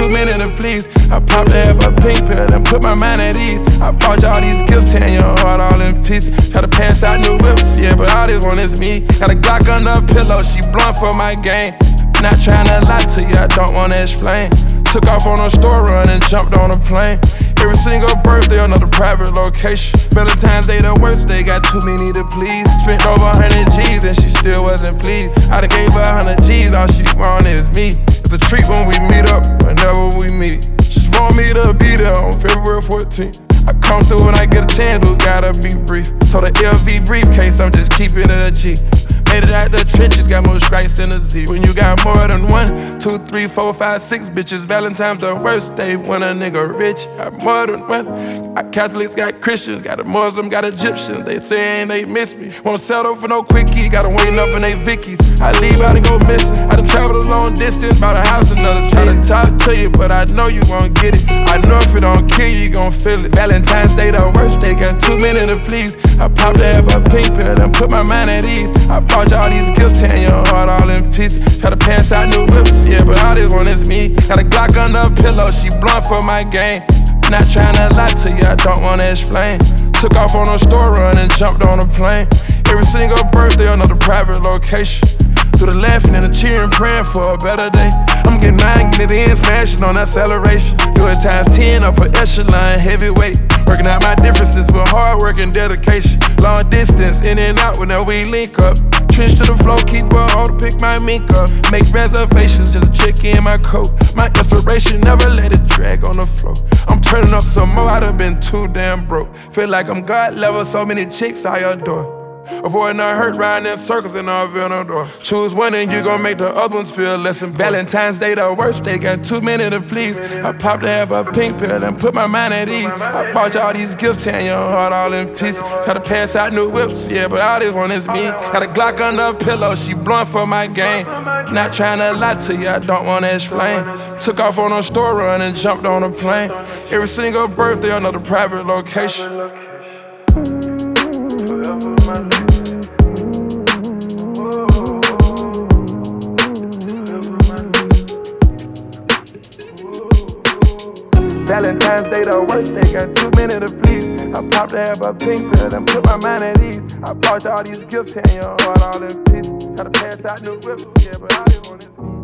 too many to please. I popped to have a pink pill and put my mind at ease. I bought you all these gifts, tearing your heart all in pieces. Try to pass out new whips, yeah, but all this one is me. Got a Glock under a pillow, she blunt for my game. Not trying to lie to you, I don't wanna explain. Took off on a store run and jumped on a plane. Every single birthday, another private location. Valentine's Day, the worst day, got too many to please. Spent over 100 G's and she still wasn't pleased. I done gave her 100 G's, all she want is me. It's a treat when we meet up, whenever we meet. Just want me to be there on February 14th. I come through when I get a chance, but gotta be brief. So the LV briefcase, I'm just keeping it a G. Made it out the trenches, got more strikes than a Z. When you got more than 1, 2, 3, 4, 5, 6 bitches, Valentine's the worst day when a nigga rich. Got more than 1. Got Catholics, got Christians, got a Muslim, got Egyptians. They saying they miss me. Won't settle for no quickie, got them waiting up in they Vickies. I leave out and go missing. I done traveled a long distance, bought a house another city. Try to talk to you, but I know you gon' get it. I know if it don't kill you, you gon' feel it. Valentine's Day, the worst day, got too many to please. I popped to have a pink pill and put my mind at ease. I bought you all these gifts, tearing your heart all in pieces. Try to pass out new whips, yeah, but all this one is me. Got a Glock under a pillow, she blunt for my game. Not trying to lie to you, I don't wanna explain. Took off on a store run and jumped on a plane. Every single birthday, another private location. Through the laughing and the cheering, praying for a better day. I'm getting mine, getting it in, smashing on acceleration. Do it times 10, upper echelon, heavyweight. Working out my differences with hard work and dedication. Long distance, in and out whenever we link up. Trench to the flow, keep her on to pick my mink up. Make reservations, just check in my coat. My inspiration, never let it drag on the floor. I'm turning up some more, I done been too damn broke. Feel like I'm God level, so many chicks I adore. Avoiding the hurt, riding in circles and all door. Choose one and you gon' make the other ones feel less important. Valentine's Day, the worst day, got too many to please. I popped to have a pink pill and put my mind at ease. I bought you all these gifts, tearing your heart all in pieces. Try to pass out new whips, yeah, but all this one is me. Got a Glock under a pillow, she blunt for my game. Not trying to lie to you, I don't wanna explain. Took off on a store run and jumped on a plane. Every single birthday, another private location. Valentine's Day, the worst day, got too many to please. I popped to have a pink pill and put my mind at ease. I bought you all these gifts, tearing your heart all in pieces. Try to pass out new whips, yeah, but all this one is